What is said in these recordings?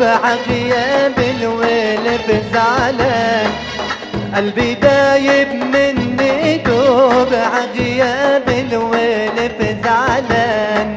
عغياب الولف زعلان، قلبي دايب مني دوب عغياب الولف زعلان.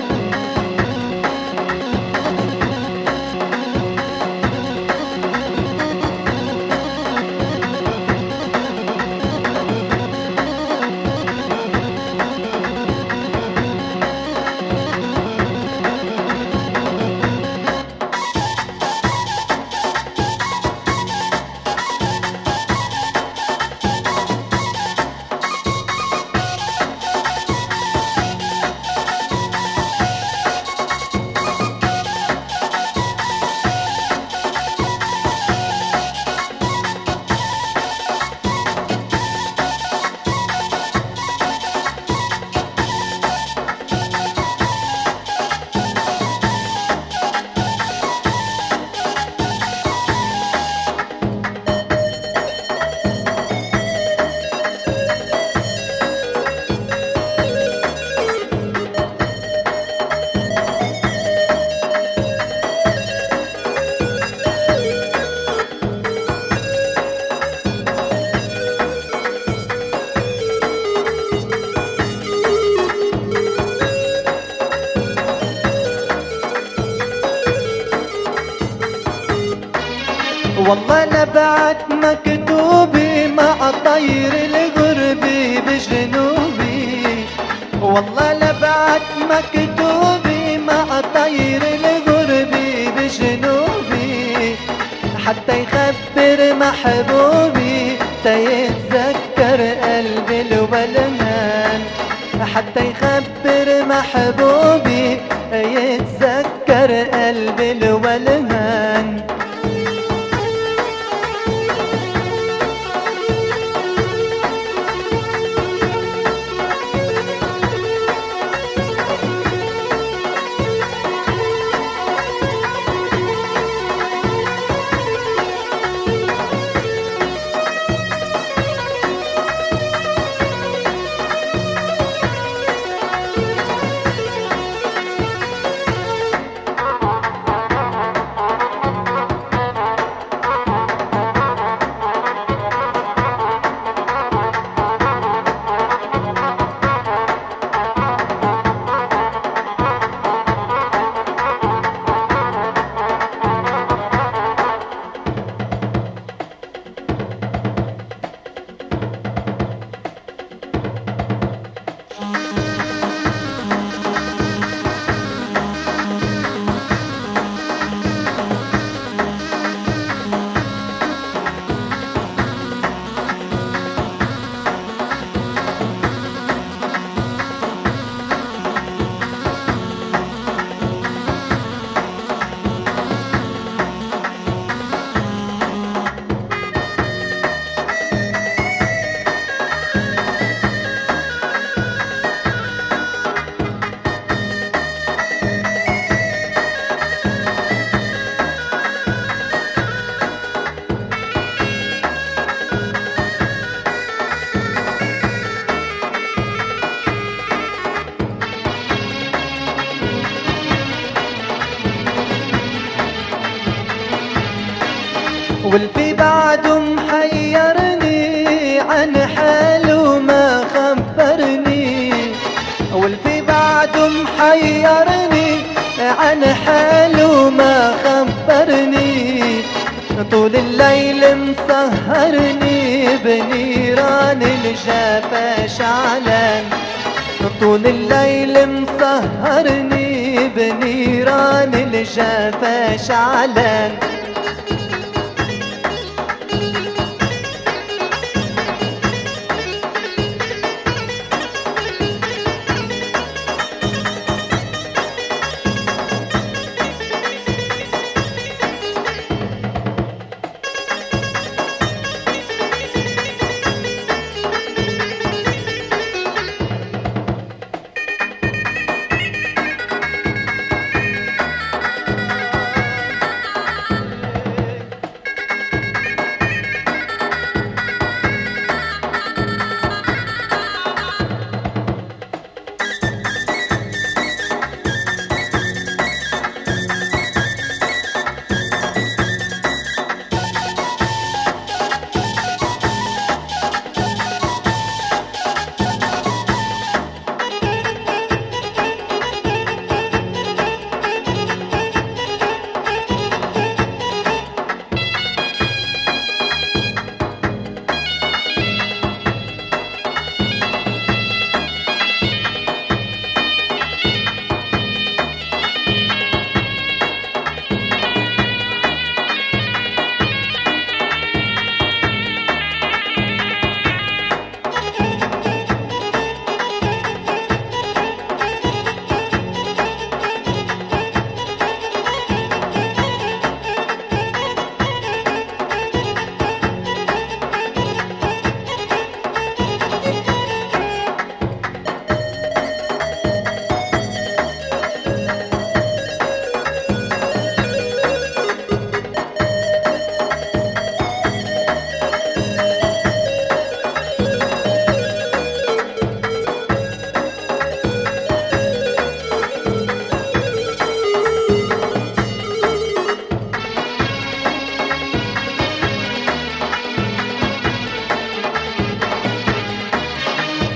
والله لبعت مكتوبي مع طير الغربي بجنوبي، والله لبعت مكتوبي مع طير الغربي بجنوبي، حتى يخبر محبوبي تيتذكر قلبي الولهان، حتى يخبر محبوبي يتذكر قلبي الولهان. والفي بعده محيرني عن حاله ما خبرني، والفي بعده محيرني عن حاله ما خبرني، طول الليل مسهرني بنيران الجفا شعلان، طول الليل مسهرني بنيران الجفا شعلان.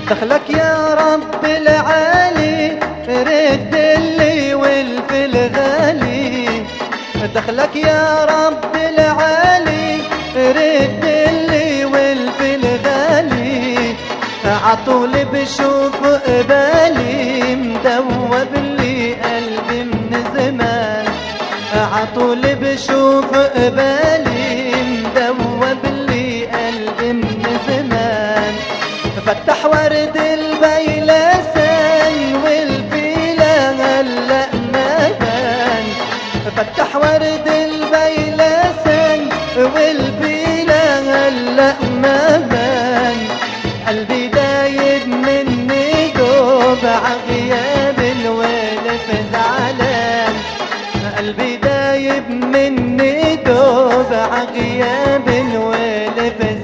دخلك يا رب العالي رد اللي والفي الغالي، دخلك يا رب العالي رد اللي والفي الغالي، عطول بشوف قبالي مدوب لي قلبي من زمان، عطول بشوف قبالي مدوب لي قلبي من زمان، فتح ورد البيلسان والفيلة هلأ مبان، فتح ورد البيلسان والفيلة هلأ مبان، قلبي دايب مني دوب عغياب الولف زعلان، قلبي دايب مني دوب عغياب الولف